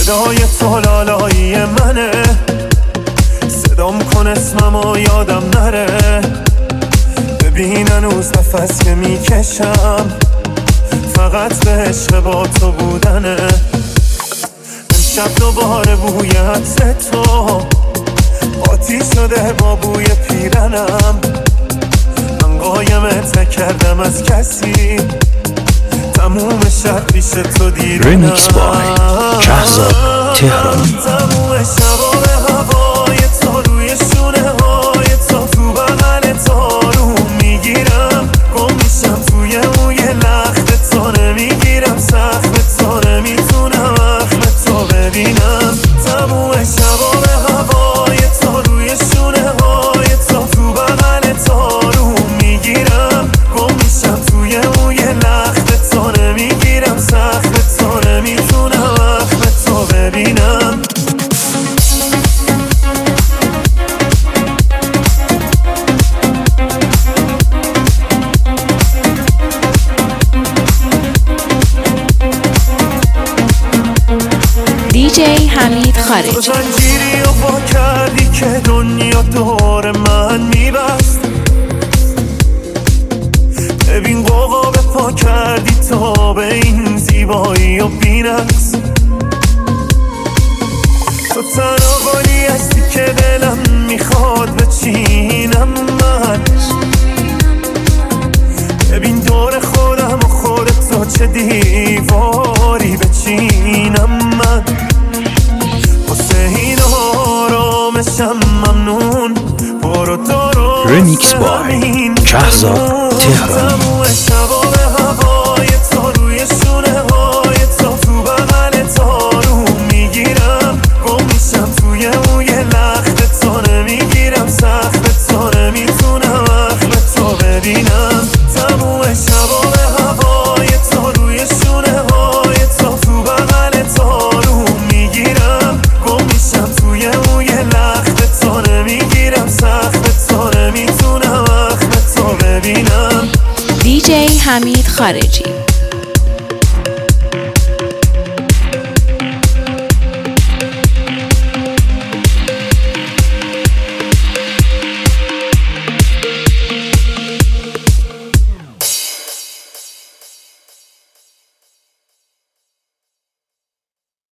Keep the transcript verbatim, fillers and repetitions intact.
صدای تو لالایی منه، صدام کن اسممو یادم نره. ببین هنوز نفس که میکشم فقط به عشق با تو بودنه. امشب دوباره بوی عطر تو آتیش شده با بوی پیرنم. من قایمت نکردم از کسی، تموم شب پیش تو دیدنم. ریمیکس بای شهزاد تهرانی. تموم شبا به هوای تو روی شونه های تو تو بغل تو میگیرم. گم میشم توی موی لخت تو، نمیگیرم سخت تو، نمیتونم اخم تو ببینم. تموم شبا به هوای تو روی شونه های تو تو بغل تو میگیرم. گم میشم توی موی لخت تو، نمیگیرم سخت تو، نمیتونم اخم تو ببینم. دیجی حمید خارجی. تو زنجیری رو با کردی که دنیا دور من میبست. ببین قوقا به پا کردی تا به این زیبایی و بینقص. تو تنها قولی هستی که دلم میخواد بچینم من. ببین دور خودم و خودت تو چه دیواری بچینم من. واسه این آرامشم ممنون، برو درست ریمیکس بای شهزاد تهرانی. تموم شبا به هوای تو روی شونه های تو تو بغل تو میگیرم. گم میشم توی موی لخت تو، نمیگیرم سخت تو، نمیتونم اخم تو ببینم. تموم شبا به هوای تو روی شونه های تو تو بغل تو میگیرم. گم میشم توی موی لخت تو، نمیگیرم سخت تو، نمیتونم اخم تو ببینم. دیجی حمید خارجی.